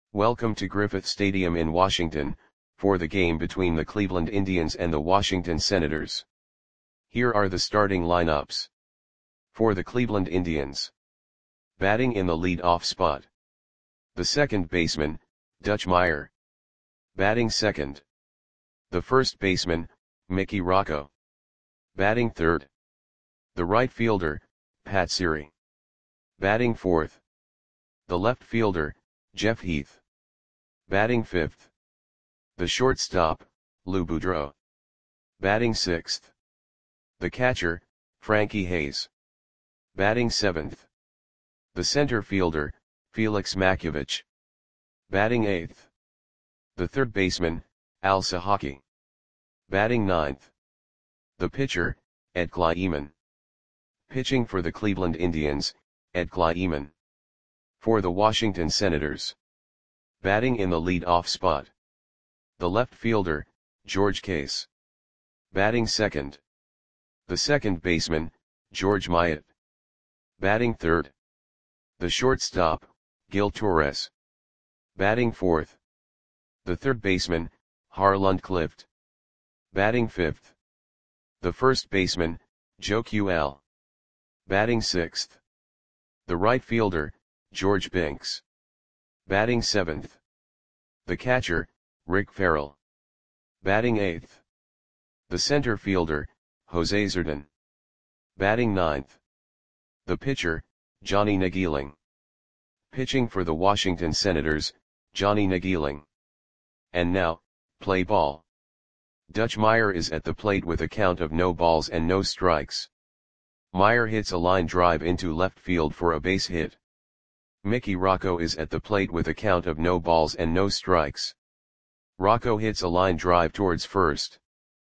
Welcome to Griffith Stadium in Washington, for the game between the Cleveland Indians and the Washington Senators. Here are the starting lineups. For the Cleveland Indians. Batting in the lead-off spot. The second baseman, Dutch Meyer. Batting second. The first baseman, Mickey Rocco. Batting third. The right fielder, Pat Siri. Batting fourth. The left fielder, Jeff Heath. Batting fifth. The shortstop, Lou Boudreau. Batting sixth. The catcher, Frankie Hayes. Batting seventh. The center fielder, Felix Makiewicz. Batting eighth. The third baseman, Al Sahaki. Batting ninth. The pitcher, Ed Kleiman. Pitching for the Cleveland Indians, Ed Kleiman. For the Washington Senators. Batting in the lead-off spot. The left fielder, George Case. Batting second. The second baseman, George Myatt. Batting third. The shortstop, Gil Torres. Batting fourth. The third baseman, Harland Clift. Batting fifth. The first baseman, Joe QL. Batting sixth. The right fielder, George Binks. Batting seventh. The catcher, Rick Farrell. Batting eighth. The center fielder, Jose Zerdin. Batting ninth. The pitcher, Johnny Nagiling. Pitching for the Washington Senators, Johnny Nagiling. And now, play ball. Dutch Meyer is at the plate with a count of no balls and no strikes. Meyer hits a line drive into left field for a base hit. Mickey Rocco is at the plate with a count of no balls and no strikes. Rocco hits a line drive towards first.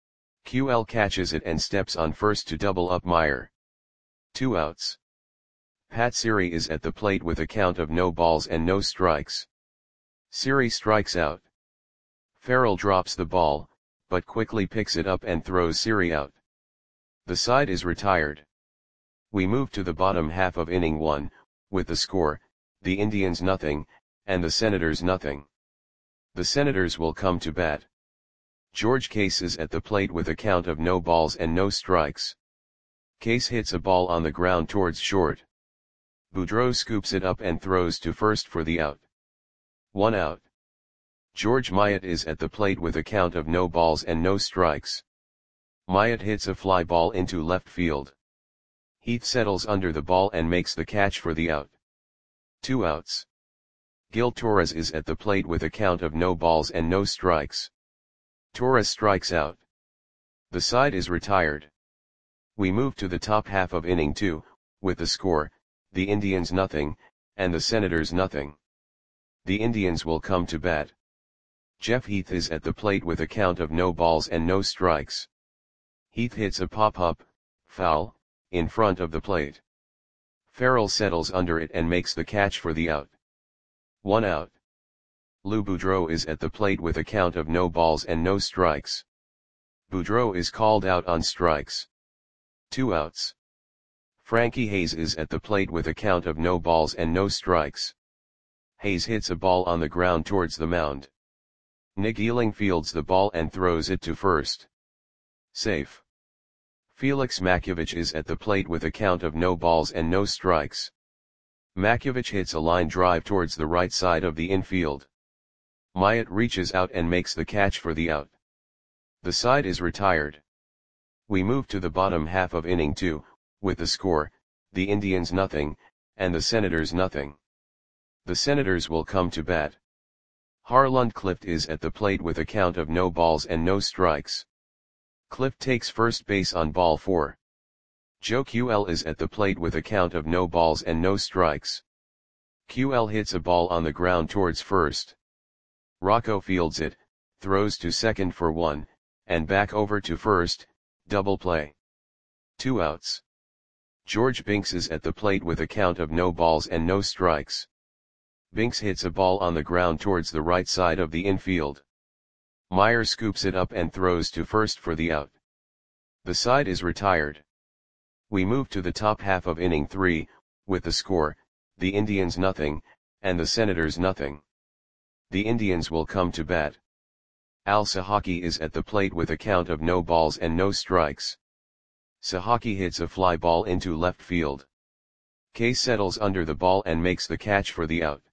QL catches it and steps on first to double up Meyer. 2 outs. Pat Siri is at the plate with a count of no balls and no strikes. Siri strikes out. Farrell drops the ball, but quickly picks it up and throws Siri out. The side is retired. We move to the bottom half of inning 1, with the score, the Indians nothing, and the Senators nothing. The Senators will come to bat. George Case is at the plate with a count of no balls and no strikes. Case hits a ball on the ground towards short. Boudreau scoops it up and throws to first for the out. 1 out. George Myatt is at the plate with a count of no balls and no strikes. Myatt hits a fly ball into left field. Heath settles under the ball and makes the catch for the out. 2 outs. Gil Torres is at the plate with a count of no balls and no strikes. Torres strikes out. The side is retired. We move to the top half of inning 2, with the score, the Indians nothing, and the Senators nothing. The Indians will come to bat. Jeff Heath is at the plate with a count of no balls and no strikes. Heath hits a pop-up, foul, in front of the plate. Farrell settles under it and makes the catch for the out. 1 out. Lou Boudreau is at the plate with a count of no balls and no strikes. Boudreau is called out on strikes. 2 outs. Frankie Hayes is at the plate with a count of no balls and no strikes. Hayes hits a ball on the ground towards the mound. Nagiling fields the ball and throws it to first. Safe. Felix Makiewicz is at the plate with a count of no balls and no strikes. Makiewicz hits a line drive towards the right side of the infield. Myatt reaches out and makes the catch for the out. The side is retired. We move to the bottom half of inning 2, with the score, the Indians nothing, and the Senators nothing. The Senators will come to bat. Harland Clift is at the plate with a count of no balls and no strikes. Clift takes first base on ball 4. Joe QL is at the plate with a count of no balls and no strikes. QL hits a ball on the ground towards first. Rocco fields it, throws to second for 1, and back over to first, double play. 2 outs. George Binks is at the plate with a count of no balls and no strikes. Binks hits a ball on the ground towards the right side of the infield. Meyer scoops it up and throws to first for the out. The side is retired. We move to the top half of inning 3, with the score, the Indians nothing, and the Senators nothing. The Indians will come to bat. Al-Sahaki is at the plate with a count of no balls and no strikes. Sahaki hits a fly ball into left field. Case settles under the ball and makes the catch for the out.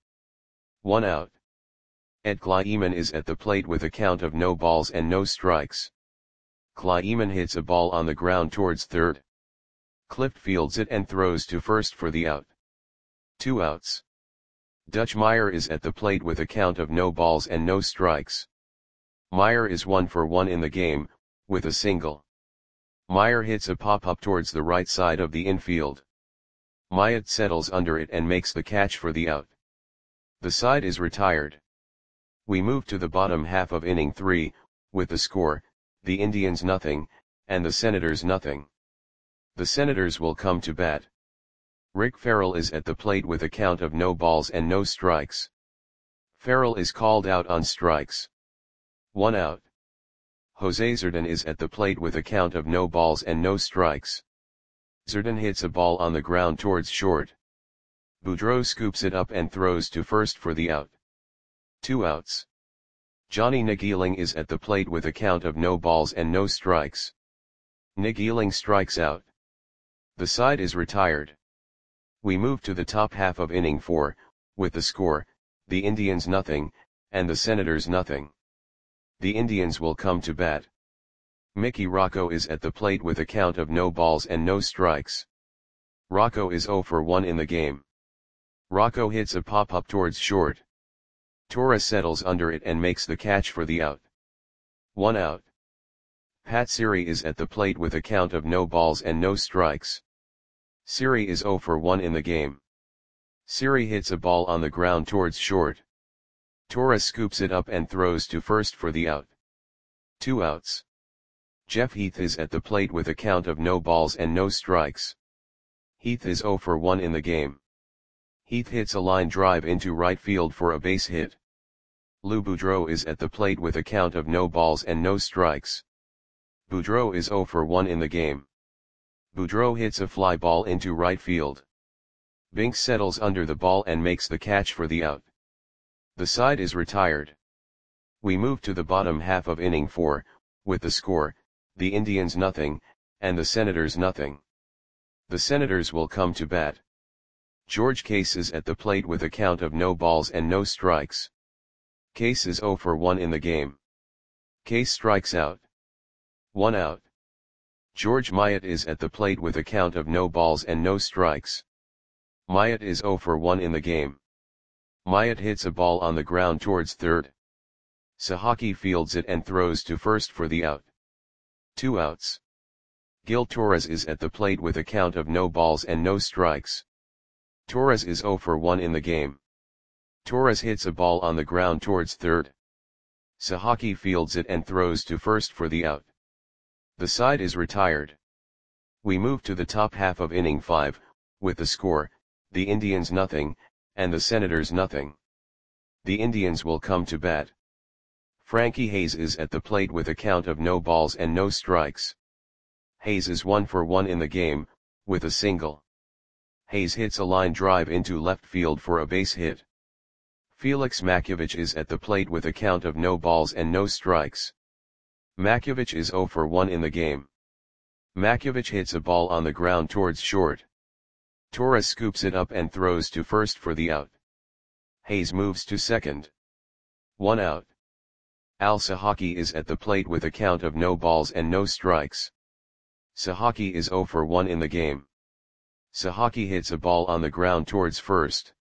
1 out. Ed Kleiman is at the plate with a count of no balls and no strikes. Kleiman hits a ball on the ground towards third. Clift fields it and throws to first for the out. 2 outs. Dutch Meyer is at the plate with a count of no balls and no strikes. Meyer is 1 for 1 in the game, with a single. Meyer hits a pop-up towards the right side of the infield. Myatt settles under it and makes the catch for the out. The side is retired. We move to the bottom half of inning 3, with the score, the Indians nothing, and the Senators nothing. The Senators will come to bat. Rick Farrell is at the plate with a count of no balls and no strikes. Farrell is called out on strikes. 1 out. Jose Zerdan is at the plate with a count of no balls and no strikes. Zerdan hits a ball on the ground towards short. Boudreau scoops it up and throws to first for the out. 2 outs. Johnny Nagiling is at the plate with a count of no balls and no strikes. Nagiling strikes out. The side is retired. We move to the top half of inning 4, with the score, the Indians nothing, and the Senators nothing. The Indians will come to bat. Mickey Rocco is at the plate with a count of no balls and no strikes. Rocco is 0 for 1 in the game. Rocco hits a pop-up towards short. Torres settles under it and makes the catch for the out. 1 out. Pat Siri is at the plate with a count of no balls and no strikes. Siri is 0 for 1 in the game. Siri hits a ball on the ground towards short. Torres scoops it up and throws to first for the out. 2 outs. Jeff Heath is at the plate with a count of no balls and no strikes. Heath is 0 for 1 in the game. Heath hits a line drive into right field for a base hit. Lou Boudreau is at the plate with a count of no balls and no strikes. Boudreau is 0 for 1 in the game. Boudreau hits a fly ball into right field. Binks settles under the ball and makes the catch for the out. The side is retired. We move to the bottom half of inning 4, with the score, the Indians nothing, and the Senators nothing. The Senators will come to bat. George Case is at the plate with a count of no balls and no strikes. Case is 0 for 1 in the game. Case strikes out. 1 out. George Myatt is at the plate with a count of no balls and no strikes. Myatt is 0 for 1 in the game. Myatt hits a ball on the ground towards third. Sahaki fields it and throws to first for the out. 2 outs. Gil Torres is at the plate with a count of no balls and no strikes. Torres is 0 for 1 in the game. Torres hits a ball on the ground towards third. Sahaki fields it and throws to first for the out. The side is retired. We move to the top half of inning 5, with the score, the Indians nothing, and the Senators nothing. The Indians will come to bat. Frankie Hayes is at the plate with a count of no balls and no strikes. Hayes is 1 for 1 in the game, with a single. Hayes hits a line drive into left field for a base hit. Felix Makiewicz is at the plate with a count of no balls and no strikes. Makiewicz is 0 for 1 in the game. Makiewicz hits a ball on the ground towards short. Torres scoops it up and throws to first for the out. Hayes moves to second. 1 out. Al-Sahaki is at the plate with a count of no balls and no strikes. Sahaki is 0 for 1 in the game. Sahaki hits a ball on the ground towards first.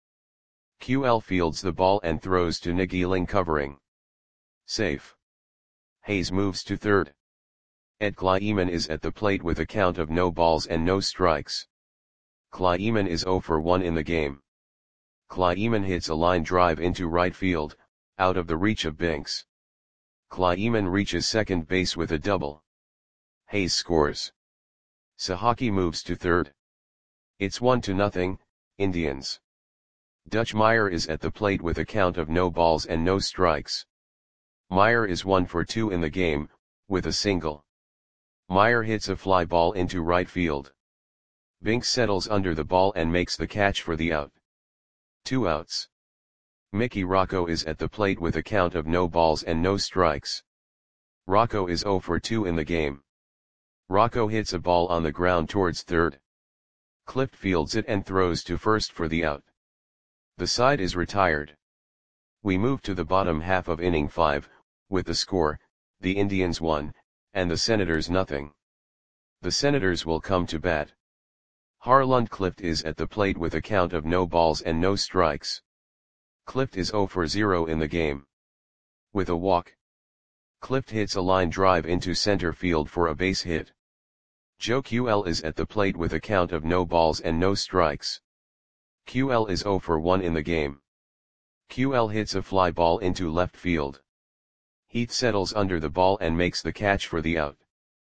QL fields the ball and throws to Nagiling covering. Safe. Hayes moves to third. Ed Kleiman is at the plate with a count of no balls and no strikes. Kleiman is 0 for 1 in the game. Kleiman hits a line drive into right field, out of the reach of Binks. Kleiman reaches second base with a double. Hayes scores. Sahaki moves to third. It's 1-0, Indians. Dutch Meyer is at the plate with a count of no balls and no strikes. Meyer is 1 for 2 in the game, with a single. Meyer hits a fly ball into right field. Binks settles under the ball and makes the catch for the out. 2 outs. Mickey Rocco is at the plate with a count of no balls and no strikes. Rocco is 0 for 2 in the game. Rocco hits a ball on the ground towards third. Clift fields it and throws to first for the out. The side is retired. We move to the bottom half of inning 5, with the score, the Indians 1, and the Senators nothing. The Senators will come to bat. Harlund Clift is at the plate with a count of no balls and no strikes. Clift is 0 for 0 in the game. With a walk, Clift hits a line drive into center field for a base hit. Joe QL is at the plate with a count of no balls and no strikes. QL is 0 for 1 in the game. QL hits a fly ball into left field. Heath settles under the ball and makes the catch for the out.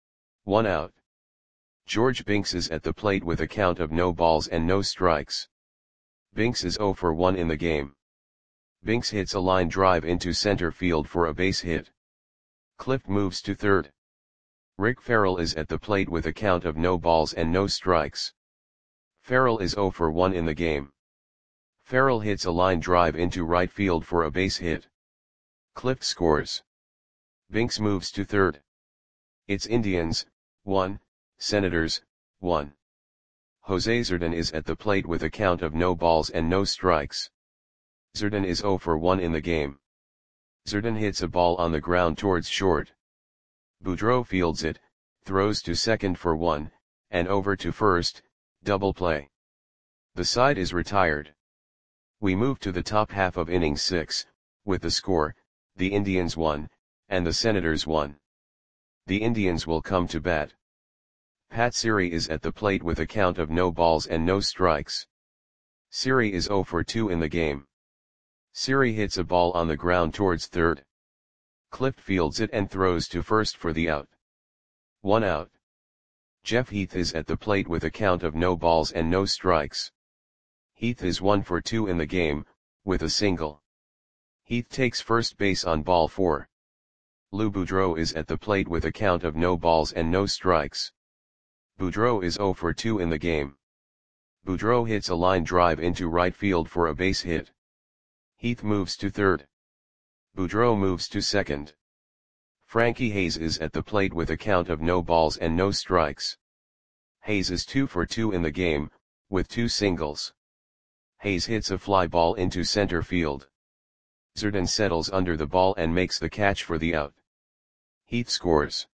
1 out. George Binks is at the plate with a count of no balls and no strikes. Binks is 0 for 1 in the game. Binks hits a line drive into center field for a base hit. Clift moves to third. Rick Farrell is at the plate with a count of no balls and no strikes. Farrell is 0 for 1 in the game. Farrell hits a line drive into right field for a base hit. Clift scores. Binks moves to third. It's Indians, 1, Senators, 1. Jose Zerdan is at the plate with a count of no balls and no strikes. Zerdan is 0 for 1 in the game. Zerdan hits a ball on the ground towards short. Boudreau fields it, throws to second for 1, and over to first, double play. The side is retired. We move to the top half of inning 6, with the score, the Indians 1, and the Senators 1. The Indians will come to bat. Pat Siri is at the plate with a count of no balls and no strikes. Siri is 0 for 2 in the game. Siri hits a ball on the ground towards third. Clift fields it and throws to first for the out. 1 out. Jeff Heath is at the plate with a count of no balls and no strikes. Heath is 1 for 2 in the game, with a single. Heath takes first base on ball 4. Lou Boudreau is at the plate with a count of no balls and no strikes. Boudreau is 0 for 2 in the game. Boudreau hits a line drive into right field for a base hit. Heath moves to third. Boudreau moves to second. Frankie Hayes is at the plate with a count of no balls and no strikes. Hayes is 2 for 2 in the game, with 2 singles. Hayes hits a fly ball into center field. Zerdan settles under the ball and makes the catch for the out. Heath scores.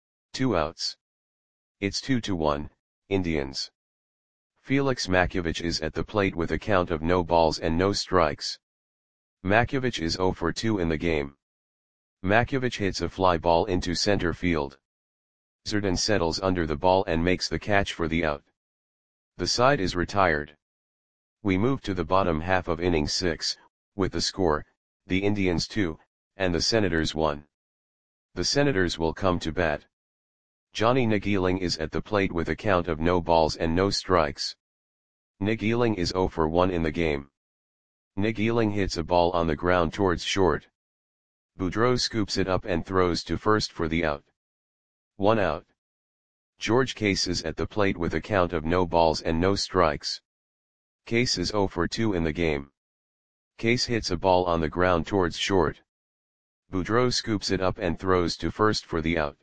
2 outs. It's 2-1, Indians. Felix Makiewicz is at the plate with a count of no balls and no strikes. Makiewicz is 0 for 2 in the game. Makiewicz hits a fly ball into center field. Zerdan settles under the ball and makes the catch for the out. The side is retired. We move to the bottom half of inning 6, with the score, the Indians 2, and the Senators 1. The Senators will come to bat. Johnny Nageeling is at the plate with a count of no balls and no strikes. Nageeling is 0 for 1 in the game. Nageeling hits a ball on the ground towards short. Boudreau scoops it up and throws to first for the out. 1 out. George Case is at the plate with a count of no balls and no strikes. Case is 0 for 2 in the game. Case hits a ball on the ground towards short. Boudreau scoops it up and throws to first for the out.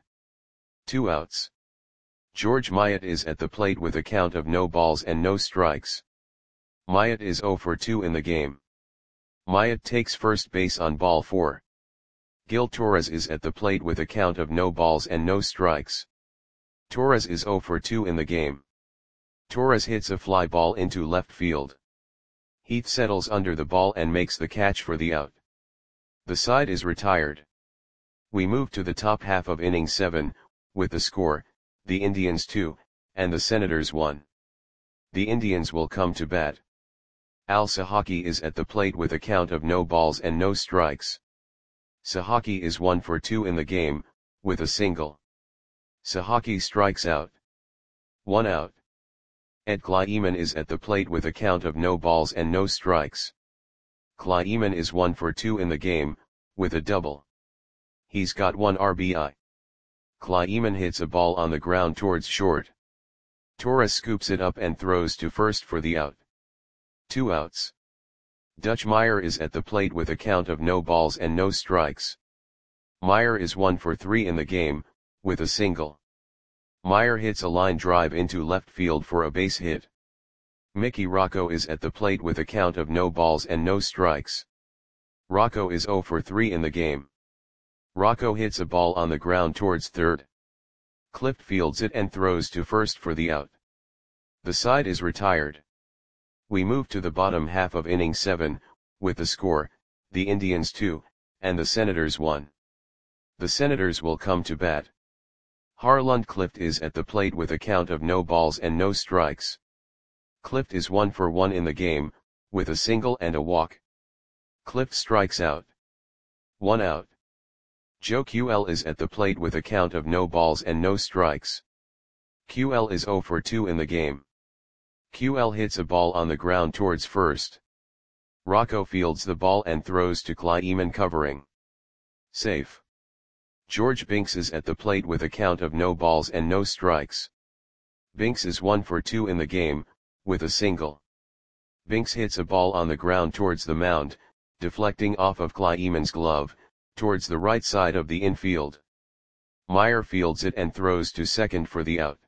2 outs. George Myatt is at the plate with a count of no balls and no strikes. Myatt is 0 for 2 in the game. Myatt takes first base on ball 4. Gil Torres is at the plate with a count of no balls and no strikes. Torres is 0 for 2 in the game. Torres hits a fly ball into left field. Heath settles under the ball and makes the catch for the out. The side is retired. We move to the top half of inning 7, with the score, the Indians 2, and the Senators 1. The Indians will come to bat. Al Sahaki is at the plate with a count of no balls and no strikes. Sahaki is 1 for 2 in the game, with a single. Sahaki strikes out. 1 out. Ed Kleiman is at the plate with a count of no balls and no strikes. Kleiman is 1 for 2 in the game, with a double. He's got 1 RBI. Kleiman hits a ball on the ground towards short. Torres scoops it up and throws to first for the out. 2 outs. Dutch Meyer is at the plate with a count of no balls and no strikes. Meyer is 1 for 3 in the game, with a single. Meyer hits a line drive into left field for a base hit. Mickey Rocco is at the plate with a count of no balls and no strikes. Rocco is 0 for 3 in the game. Rocco hits a ball on the ground towards third. Clift fields it and throws to first for the out. The side is retired. We move to the bottom half of inning 7, with the score, the Indians 2, and the Senators 1. The Senators will come to bat. Harlund Clift is at the plate with a count of no balls and no strikes. Clift is 1 for 1 in the game, with a single and a walk. Clift strikes out. 1 out. Joe QL is at the plate with a count of no balls and no strikes. QL is 0 for 2 in the game. QL hits a ball on the ground towards first. Rocco fields the ball and throws to Kleiman covering. Safe. George Binks is at the plate with a count of no balls and no strikes. Binks is 1 for 2 in the game, with a single. Binks hits a ball on the ground towards the mound, deflecting off of Kleiman's glove, towards the right side of the infield. Meyer fields it and throws to second for the out.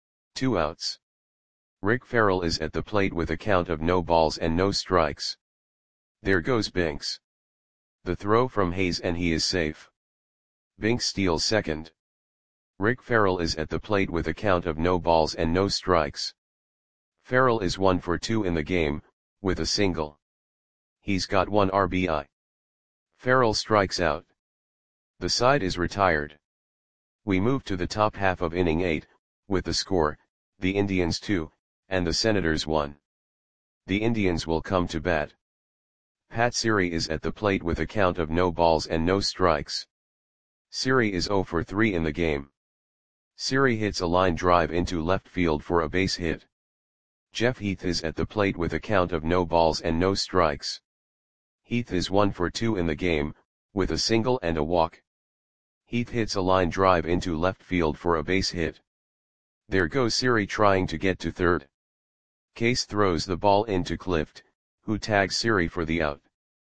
2 outs. Rick Farrell is at the plate with a count of no balls and no strikes. There goes Binks. The throw from Hayes and he is safe. Binks steals second. Rick Farrell is at the plate with a count of no balls and no strikes. Farrell is 1 for 2 in the game, with a single. He's got 1 RBI. Farrell strikes out. The side is retired. We move to the top half of inning 8, with the score, the Indians 2, and the Senators 1. The Indians will come to bat. Pat Siri is at the plate with a count of no balls and no strikes. Siri is 0 for 3 in the game. Siri hits a line drive into left field for a base hit. Jeff Heath is at the plate with a count of no balls and no strikes. Heath is 1 for 2 in the game, with a single and a walk. Heath hits a line drive into left field for a base hit. There goes Siri trying to get to third. Case throws the ball into Clift, who tags Siri for the out.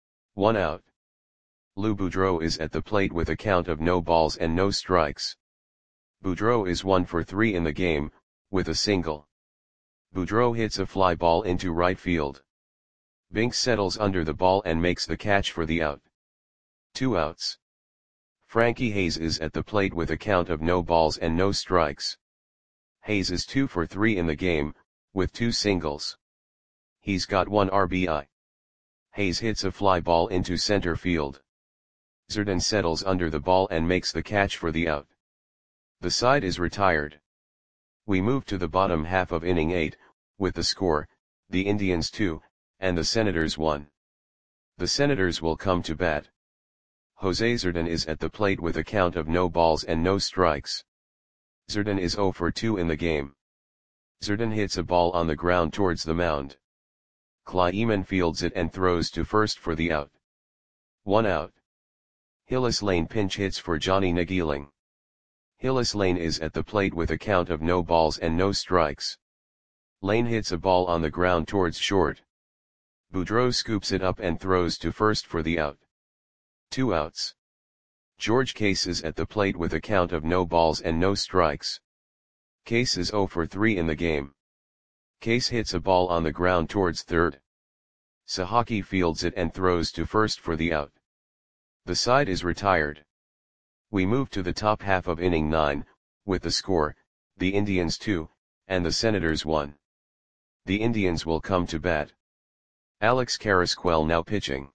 1 out. Lou Boudreau is at the plate with a count of no balls and no strikes. Boudreau is 1 for 3 in the game, with a single. Boudreau hits a fly ball into right field. Binks settles under the ball and makes the catch for the out. 2 outs. Frankie Hayes is at the plate with a count of no balls and no strikes. Hayes is 2 for 3 in the game, with 2 singles. He's got 1 RBI. Hayes hits a fly ball into center field. Zerdan settles under the ball and makes the catch for the out. The side is retired. We move to the bottom half of inning 8, with the score, the Indians 2, and the Senators 1. The Senators will come to bat. Jose Zerdan is at the plate with a count of no balls and no strikes. Zerdan is 0 for 2 in the game. Zerdan hits a ball on the ground towards the mound. Kleiman fields it and throws to first for the out. 1 out. Hillis Lane pinch hits for Johnny Nagiling. Hillis Lane is at the plate with a count of no balls and no strikes. Lane hits a ball on the ground towards short. Boudreau scoops it up and throws to first for the out. 2 outs. George Case is at the plate with a count of no balls and no strikes. Case is 0 for 3 in the game. Case hits a ball on the ground towards third. Sahaki fields it and throws to first for the out. The side is retired. We move to the top half of inning 9, with the score, the Indians 2, and the Senators 1. The Indians will come to bat. Alex Carrasquel now pitching.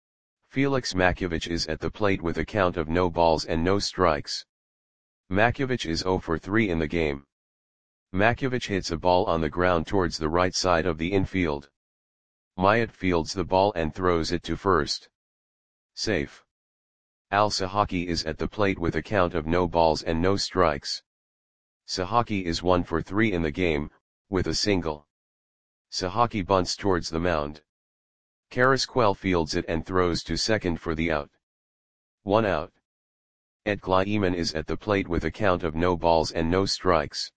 Felix Makiewicz is at the plate with a count of no balls and no strikes. Makiewicz is 0 for 3 in the game. Makiewicz hits a ball on the ground towards the right side of the infield. Myatt fields the ball and throws it to first. Safe. Al Sahaki is at the plate with a count of no balls and no strikes. Sahaki is 1 for 3 in the game, with a single. Sahaki bunts towards the mound. Carrasquel fields it and throws to second for the out. 1 out. Ed Kleiman is at the plate with a count of no balls and no strikes.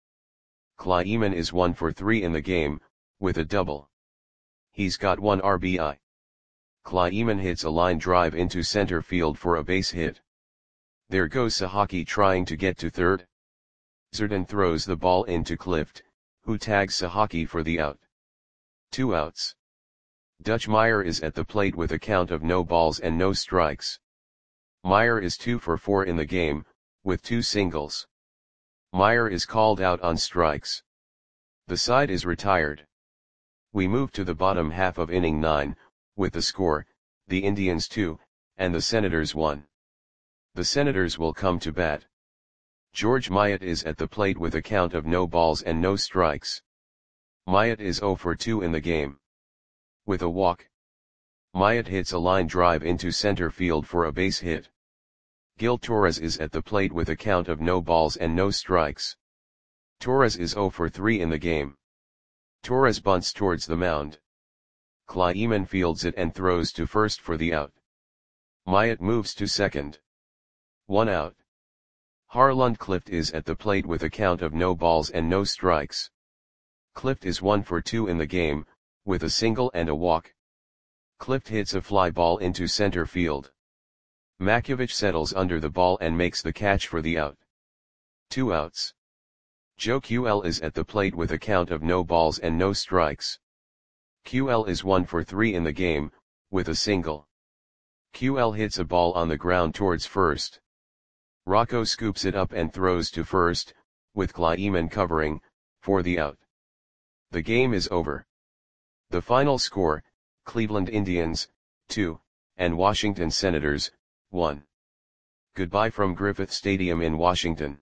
Kleiman is 1 for 3 in the game, with a double. He's got 1 RBI. Kleiman hits a line drive into center field for a base hit. There goes Sahaki trying to get to third. Zerdan throws the ball into Clift, who tags Sahaki for the out. 2 outs. Dutch Meyer is at the plate with a count of no balls and no strikes. Meyer is 2 for 4 in the game, with 2 singles. Meyer is called out on strikes. The side is retired. We move to the bottom half of inning 9, with the score, the Indians 2, and the Senators 1. The Senators will come to bat. George Myatt is at the plate with a count of no balls and no strikes. Myatt is 0 for 2 in the game. With a walk, Myatt hits a line drive into center field for a base hit. Gil Torres is at the plate with a count of no balls and no strikes. Torres is 0 for 3 in the game. Torres bunts towards the mound. Kleiman fields it and throws to first for the out. Myatt moves to second. 1 out. Harlund Clift is at the plate with a count of no balls and no strikes. Clift is 1 for 2 in the game, with a single and a walk. Clift hits a fly ball into center field. Makovich settles under the ball and makes the catch for the out. 2 outs. Joe QL is at the plate with a count of no balls and no strikes. QL is 1 for 3 in the game, with a single. QL hits a ball on the ground towards first. Rocco scoops it up and throws to first, with Kleiman covering, for the out. The game is over. The final score, Cleveland Indians, 2, and Washington Senators, 1. Goodbye from Griffith Stadium in Washington.